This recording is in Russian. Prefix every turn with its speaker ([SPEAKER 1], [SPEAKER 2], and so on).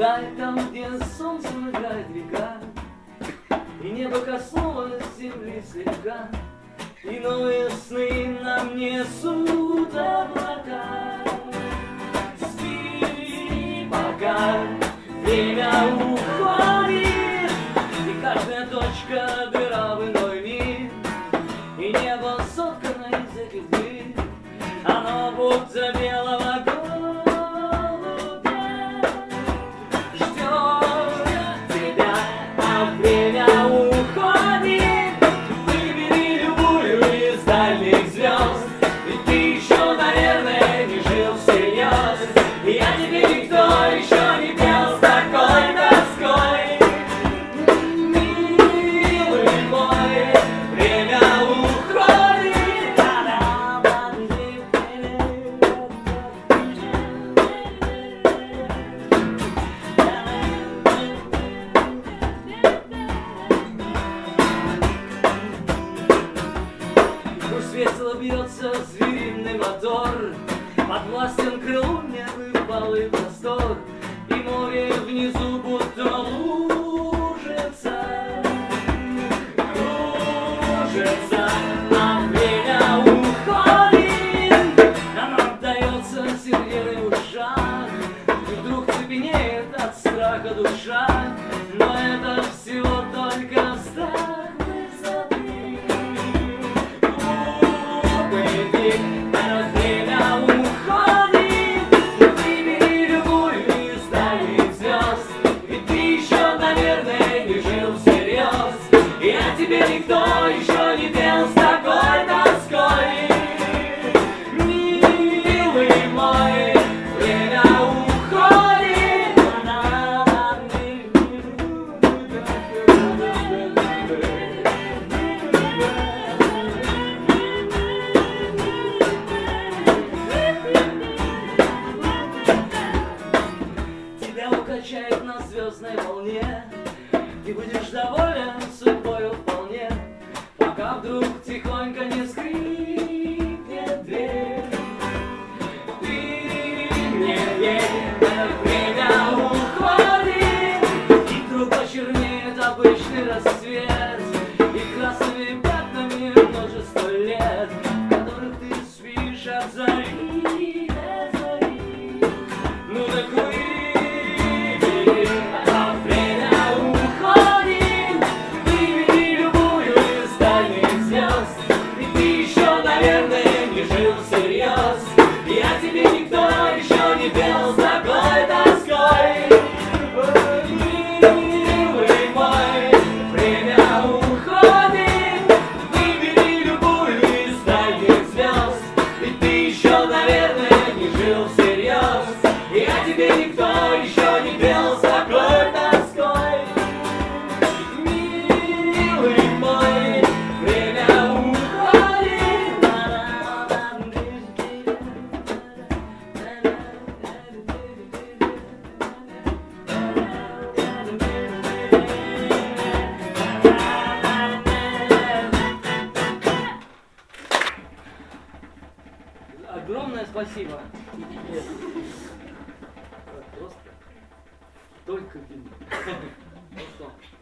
[SPEAKER 1] Даль там, где солнцем играет река, и небо коснулось земли слегка, и новые сны нам несут облака. Спи, пока время уходит, и каждая точка дыра в иной мир, и небо соткано из этих дыр, оно будто белого голубя ждет тебя, а время уходит. Выбери любую из дальних звезд, ведь ты еще, наверное, не жил всерьез. Я тебе никто еще не пел с такой тоской. Милый мой, время уходит. Пусть весело бьется звериный мотор, подвластен крылу небывалый простор, и море внизу будто лужица, а время уходит, оно отдается сиреной в ушах, и вдруг цепенеет от страха душа, но это всего только страх высоты. Это время уходит, выбери любую из дальних звезд, ведь ты еще, наверное, не жил всерьез. Я тебе никто еще не пел с такой тоской. Милый мой, время уходит. Тебя укачает на звездной волне, ты будешь доволен судьбою вполне, пока вдруг тихонько не скрипнет дверь. Ты мне верь, время уходит, и вдруг почернеет обычный рассвет, и красными пятнами множество лет, в которых ты спишь от зари до зари. Ну так выбери, а время уходит, выбери любую из дальних звезд, и ты еще, наверное, не жил всерьез. Я тебе никто еще не пел с такой тоской. Ой, милый мой, время уходит, выбери любую из дальних звезд, и ты еще, наверное, не жил всерьез. Я тебе никто еще не пел с такой тоской. Милый мой, время уходит. Огромное спасибо. Нет. Просто только ты. Ну что?